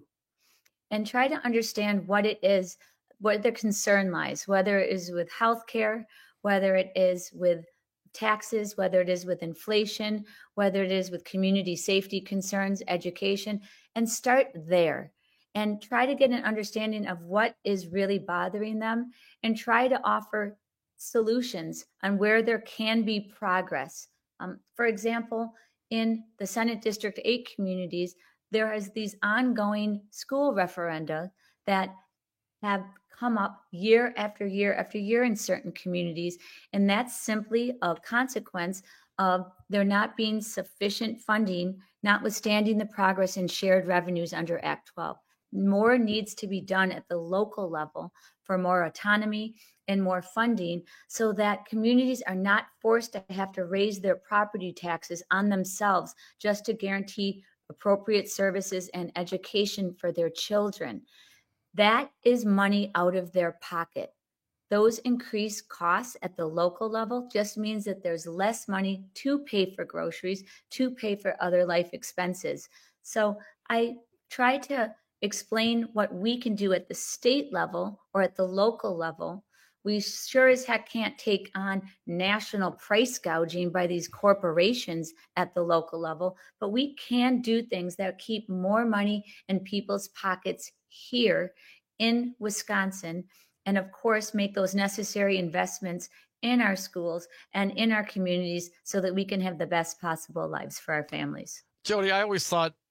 and try to understand what it is, what their concern lies, whether it is with healthcare, whether it is with taxes, whether it is with inflation, whether it is with community safety concerns, education, and start there and try to get an understanding of what is really bothering them and try to offer solutions on where there can be progress. For example, in the Senate District 8 communities, there is these ongoing school referenda that have come up year after year after year in certain communities. And that's simply a consequence of there not being sufficient funding, notwithstanding the progress in shared revenues under Act 12. More needs to be done at the local level for more autonomy and more funding so that communities are not forced to have to raise their property taxes on themselves just to guarantee appropriate services and education for their children. That is money out of their pocket. Those increased costs at the local level just means that there's less money to pay for groceries, to pay for other life expenses. So I try to explain what we can do at the state level or at the local level. We sure as heck can't take on national price gouging by these corporations at the local level, but we can do things that keep more money in people's pockets here in Wisconsin, and of course, make those necessary investments in our schools and in our communities so that we can have the best possible lives for our families. Jody, I always thought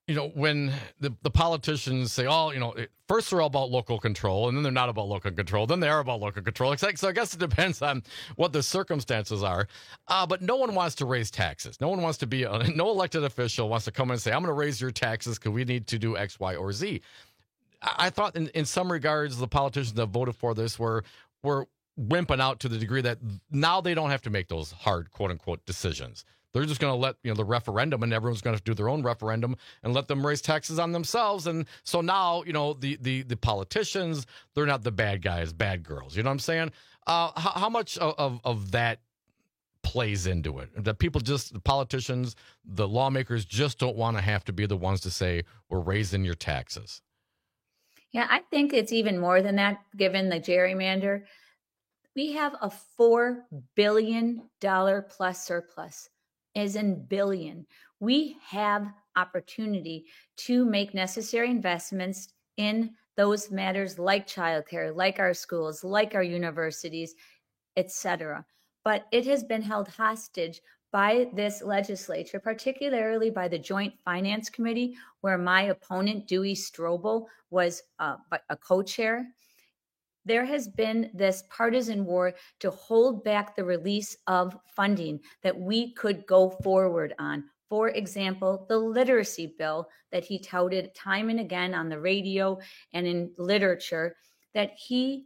when the politicians say, first they're all about local control, and then they're not about local control, then they are about local control. So I guess it depends on what the circumstances are. But no one wants to raise taxes. No one wants to be, no elected official wants to come in and say, I'm going to raise your taxes because we need to do X, Y, or Z. I thought in some regards, the politicians that voted for this were wimping out to the degree that now they don't have to make those hard, quote unquote, decisions. They're just going to let the referendum, and everyone's going to do their own referendum and let them raise taxes on themselves. And so now, the politicians, they're not the bad guys, bad girls. You know what I'm saying? How much of that plays into it? That the politicians, the lawmakers just don't want to have to be the ones to say, we're raising your taxes. Yeah, I think it's even more than that, given the gerrymander. We have a $4 billion plus surplus. As in billion. We have opportunity to make necessary investments in those matters like childcare, like our schools, like our universities, etc. But it has been held hostage by this legislature, particularly by the Joint Finance Committee, where my opponent, Dewey Strobel, was a co-chair. There has been this partisan war to hold back the release of funding that we could go forward on. For example, the literacy bill that he touted time and again on the radio and in literature that the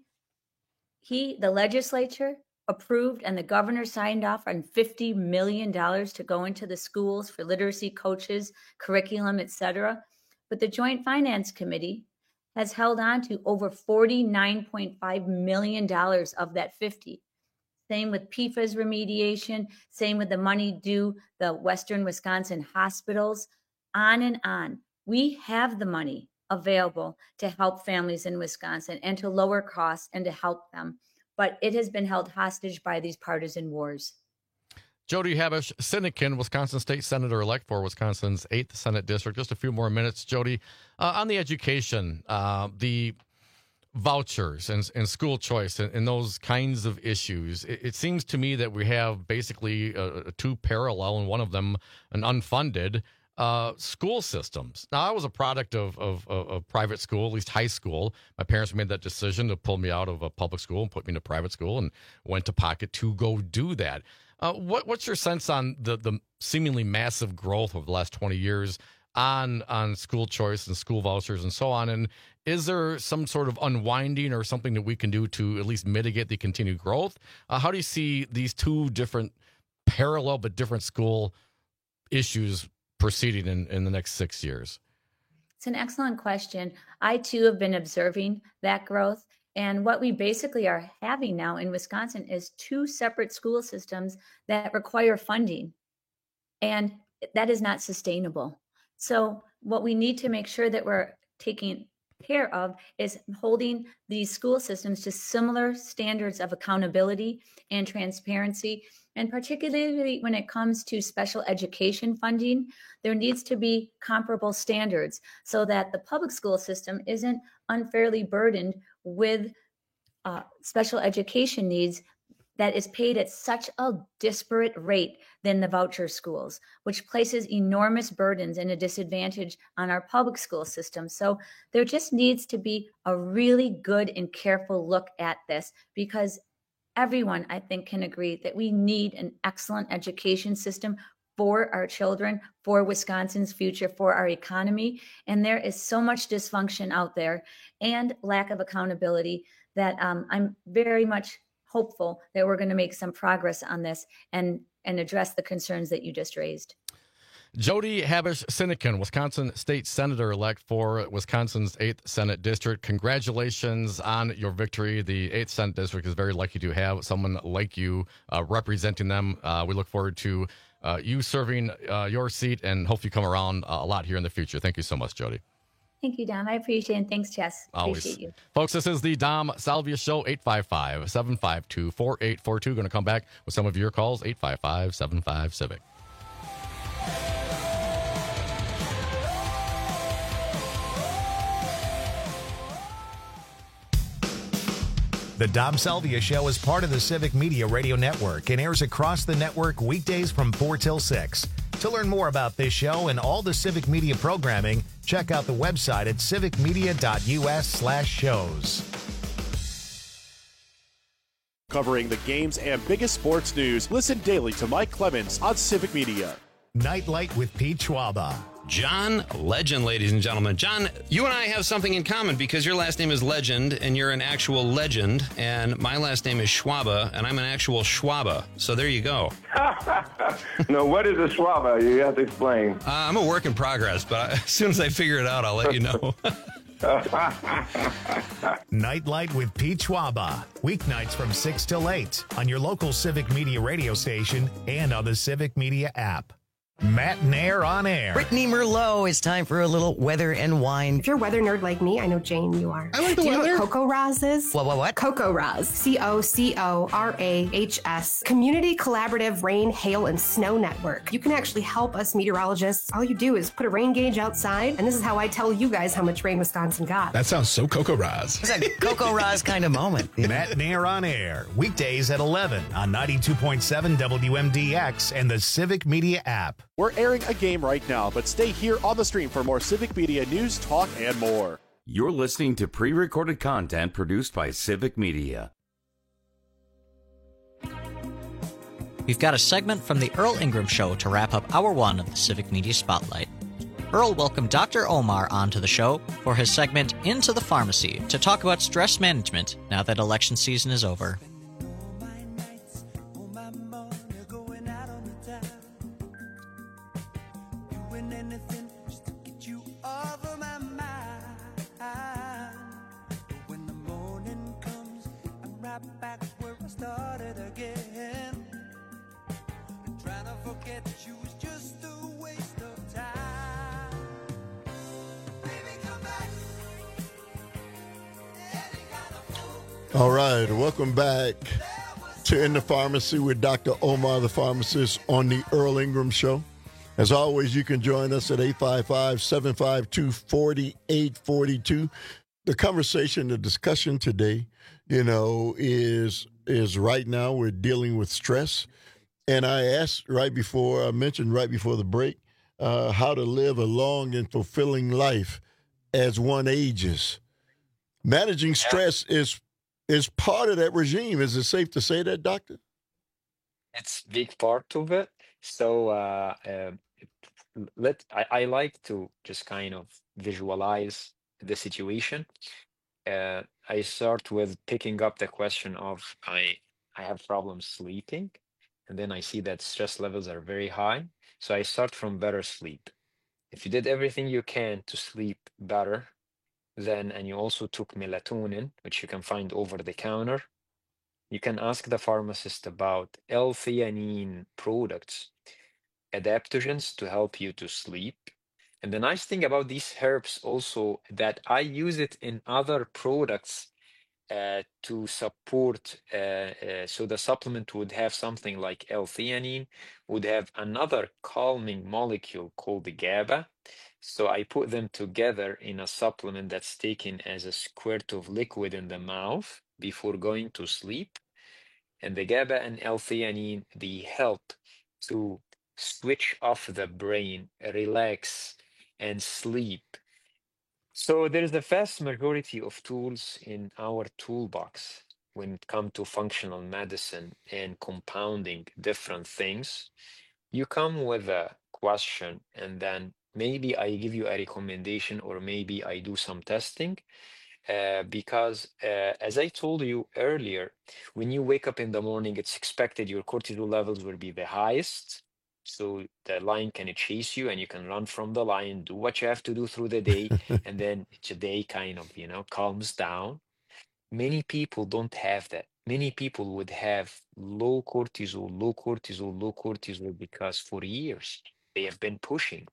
legislature approved and the governor signed off on $50 million to go into the schools for literacy coaches, curriculum, etc. But the Joint Finance Committee has held on to over $49.5 million of that 50. Same with PFAS remediation, same with the money due the Western Wisconsin hospitals, on and on. We have the money available to help families in Wisconsin and to lower costs and to help them. But it has been held hostage by these partisan wars. Jody Habush Sinykin, Wisconsin State Senator-elect for Wisconsin's 8th Senate District. Just a few more minutes, Jody. On the education, the vouchers and school choice and those kinds of issues, it seems to me that we have basically two parallel, and one of them an unfunded school systems. Now, I was a product of private school, at least high school. My parents made that decision to pull me out of a public school and put me in a private school, and went to pocket to go do that. What's your sense on the seemingly massive growth over the last 20 years on school choice and school vouchers and so on? And is there some sort of unwinding or something that we can do to at least mitigate the continued growth? How do you see these two different parallel but different school issues proceeding in the next 6 years? It's an excellent question. I, too, have been observing that growth. And what we basically are having now in Wisconsin is two separate school systems that require funding. And that is not sustainable. So what we need to make sure that we're taking care of is holding these school systems to similar standards of accountability and transparency. And particularly when it comes to special education funding, there needs to be comparable standards so that the public school system isn't unfairly burdened with special education needs that is paid at such a disparate rate than the voucher schools, which places enormous burdens and a disadvantage on our public school system. So there just needs to be a really good and careful look at this, because everyone, I think, can agree that we need an excellent education system for our children, for Wisconsin's future, for our economy. And there is so much dysfunction out there and lack of accountability that I'm very much hopeful that we're going to make some progress on this and address the concerns that you just raised. Jody Habush Sinykin, Wisconsin State Senator-elect for Wisconsin's 8th Senate District. Congratulations on your victory. The 8th Senate District is very lucky to have someone like you representing them. We look forward to you serving your seat, and hope you come around a lot here in the future. Thank you so much, Jody. Thank you, Dom. I appreciate it. Thanks, Jess. Always. Appreciate you. Folks, this is the Dom Salvia Show, 855-752-4842. Going to come back with some of your calls, 855-75-CIVIC. The Dom Salvia Show is part of the Civic Media Radio Network and airs across the network weekdays from 4 till 6. To learn more about this show and all the Civic Media programming, check out the website at civicmedia.us/shows. Covering the games and biggest sports news, listen daily to Mike Clemens on Civic Media. Nightlight with Pete Schwaba. John Legend, ladies and gentlemen. John, you and I have something in common because your last name is Legend and you're an actual legend, and my last name is Schwaba and I'm an actual Schwaba. So there you go. No, what is a Schwaba? You have to explain. I'm a work in progress, but as soon as I figure it out, I'll let you know. Nightlight with Pete Schwaba. Weeknights from 6 till 8 on your local Civic Media radio station and on the Civic Media app. Matt Nair on air. Brittany Merlot, it's time for a little weather and wine. If you're a weather nerd like me, I know Jane, you are. I like the Do you weather. know what Coco Raz is? What? Coco Raz. COCORAHS. Community Collaborative Rain, Hail, and Snow Network. You can actually help us meteorologists. All you do is put a rain gauge outside, and this is how I tell you guys how much rain Wisconsin got. That sounds so Coco Raz. It's a Coco Raz kind of moment. Matt Nair on air. Weekdays at 11 on 92.7 WMDX and the Civic Media app. We're airing a game right now, but stay here on the stream for more Civic Media news, talk, and more. You're listening to pre-recorded content produced by Civic Media. We've got a segment from the Earl Ingram Show to wrap up Hour 1 of the Civic Media Spotlight. Earl welcomed Dr. Omar onto the show for his segment Into the Pharmacy to talk about stress management now that election season is over. All right, welcome back to In the Pharmacy with Dr. Omar, the pharmacist, on the Earl Ingram Show. As always, you can join us at 855-752-4842. The conversation, the discussion today, is right now we're dealing with stress. And I mentioned right before the break, how to live a long and fulfilling life as one ages. Managing stress is part of that regime. Is it safe to say that, doctor? It's a big part of it. So I like to just kind of visualize the situation. I start with picking up the question of I have problems sleeping, and then I see that stress levels are very high. So I start from better sleep. If you did everything you can to sleep better, and you also took melatonin, which you can find over the counter, you can ask the pharmacist about L-theanine products, adaptogens to help you to sleep. And the nice thing about these herbs also that I use it in other products to support. So the supplement would have something like L-theanine, would have another calming molecule called the GABA. So I put them together in a supplement that's taken as a squirt of liquid in the mouth before going to sleep. And the GABA and L-theanine, they help to switch off the brain, relax, and sleep. So there's the vast majority of tools in our toolbox when it comes to functional medicine and compounding different things. You come with a question, and then maybe I give you a recommendation, or maybe I do some testing. Because as I told you earlier, when you wake up in the morning, it's expected your cortisol levels will be the highest. So the lion can chase you and you can run from the lion, do what you have to do through the day, and then the day kind of, calms down. Many people don't have that. Many people would have low cortisol because for years they have been pushing.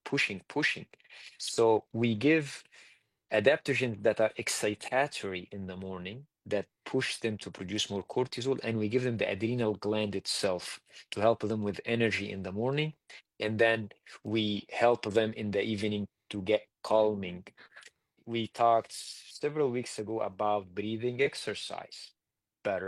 So we give adaptogens that are excitatory in the morning that push them to produce more cortisol, and we give them the adrenal gland itself to help them with energy in the morning, and then we help them in the evening to get calming. We talked several weeks ago about breathing exercise, better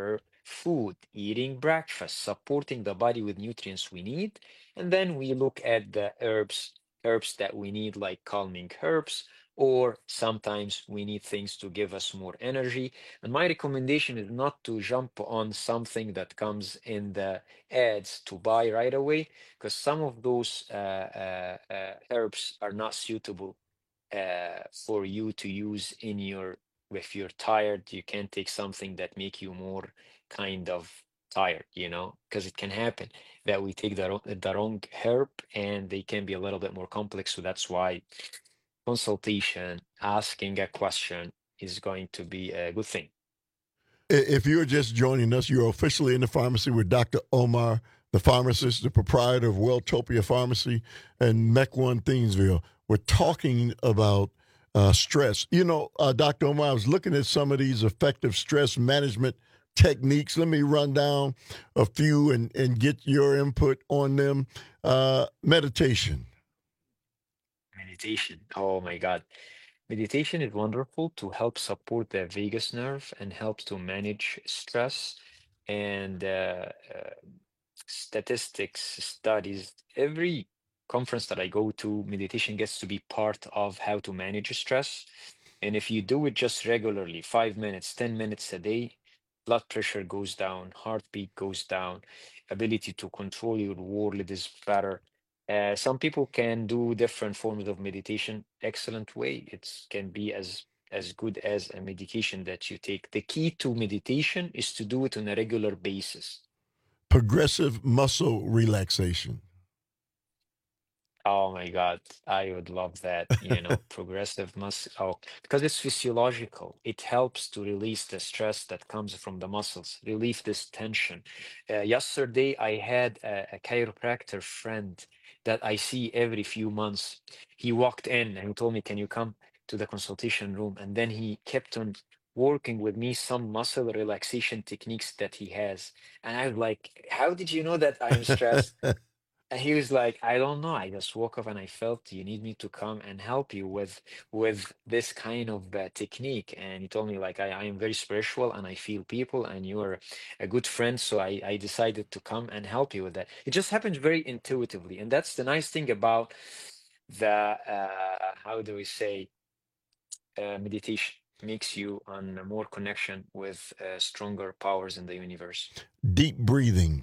food, eating breakfast, supporting the body with nutrients we need. And then we look at the herbs that we need, like calming herbs, or sometimes we need things to give us more energy. And my recommendation is not to jump on something that comes in the ads to buy right away, because some of those herbs are not suitable for you to use in your, if you're tired, you can't take something that make you more kind of tired, because it can happen that we take the wrong herb and they can be a little bit more complex. So that's why consultation, asking a question is going to be a good thing. If you're just joining us, you're officially in the pharmacy with Dr. Omar, the pharmacist, the proprietor of Welltopia Pharmacy and Mech One Thiensville. We're talking about stress. Dr. Omar, I was looking at some of these effective stress management techniques. Let me run down a few and get your input on them. Meditation. Meditation. Oh my God. Meditation is wonderful to help support the vagus nerve and helps to manage stress and statistics, studies. Every conference that I go to, meditation gets to be part of how to manage stress. And if you do it just regularly, 5 minutes, 10 minutes a day, blood pressure goes down, heartbeat goes down, ability to control your world is better. Some people can do different forms of meditation. Excellent way. It can be as good as a medication that you take. The key to meditation is to do it on a regular basis. Progressive muscle relaxation. Oh my God, I would love that, progressive muscle. Oh, because it's physiological. It helps to release the stress that comes from the muscles, relieve this tension. Yesterday, I had a chiropractor friend that I see every few months. He walked in and he told me, "Can you come to the consultation room?" And then he kept on working with me some muscle relaxation techniques that he has. And I was like, "How did you know that I'm stressed?" And he was like, "I don't know. I just woke up and I felt you need me to come and help you with this kind of technique." And he told me, like, I am very spiritual and I feel people and you're a good friend. So I decided to come and help you with that. It just happens very intuitively. And that's the nice thing about the, how do we say, meditation makes you on more connection with stronger powers in the universe. Deep breathing.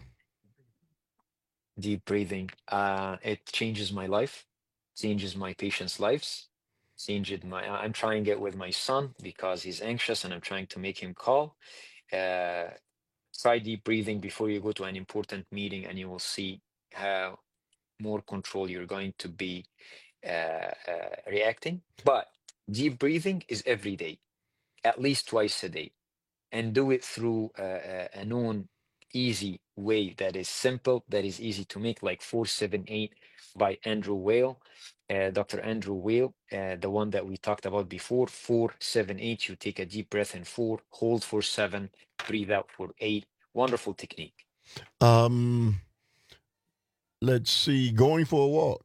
Deep breathing. It changes my life, changes my patients' lives, I'm trying it with my son because he's anxious and I'm trying to make him calm. Try deep breathing before you go to an important meeting and you will see how more control you're going to be reacting. But deep breathing is every day, at least twice a day, and do it through a known easy way that is simple, that is easy to make, like 478 by Andrew Weil, Dr. Andrew Weil, the one that we talked about before. 478, you take a deep breath in 4, hold for 7, breathe out for 8. Wonderful technique. Let's see, going for a walk.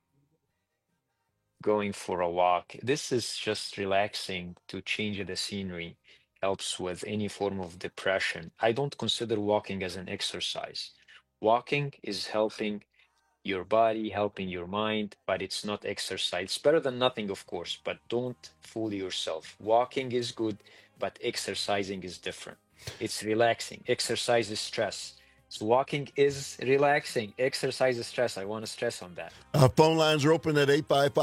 Going for a walk. This is just relaxing to change the scenery. Helps with any form of depression. I don't consider walking as an exercise. Walking is helping your body, helping your mind, but it's not exercise. It's better than nothing, of course, but don't fool yourself. Walking is good, but exercising is different. It's relaxing. Exercise is stress. So walking is relaxing. Exercise is stress. I want to stress on that. Phone lines are open at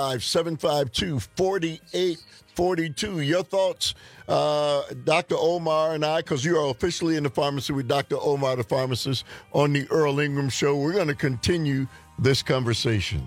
855-752-4842. Your thoughts, Dr. Omar and I, because you are officially in the pharmacy with Dr. Omar, the pharmacist, on the Earl Ingram Show. We're going to continue this conversation.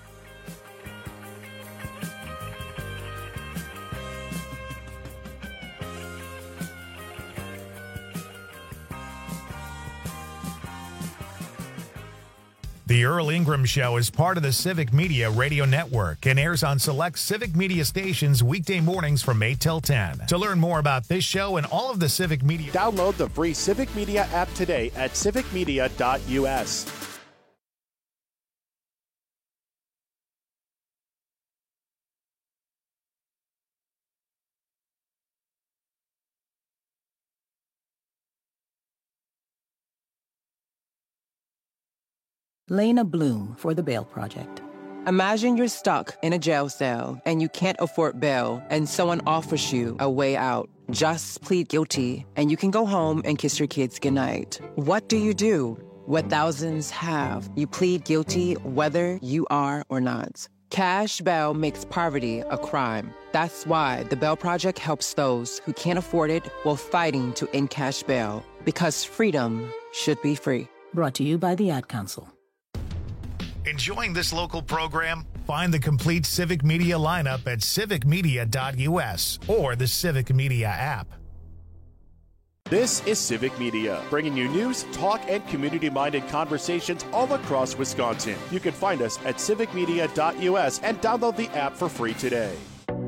The Earl Ingram Show is part of the Civic Media Radio Network and airs on select Civic Media stations weekday mornings from 8 till 10. To learn more about this show and all of the Civic Media... Download the free Civic Media app today at civicmedia.us. Lena Bloom for the Bail Project. Imagine you're stuck in a jail cell and you can't afford bail and someone offers you a way out. Just plead guilty and you can go home and kiss your kids goodnight. What do? What thousands have. You plead guilty whether you are or not. Cash bail makes poverty a crime. That's why the Bail Project helps those who can't afford it while fighting to end cash bail. Because freedom should be free. Brought to you by the Ad Council. Enjoying this local program? Find the complete Civic Media lineup at civicmedia.us or the Civic Media app. This is Civic Media, bringing you news, talk, and community-minded conversations all across Wisconsin. You can find us at civicmedia.us and download the app for free today.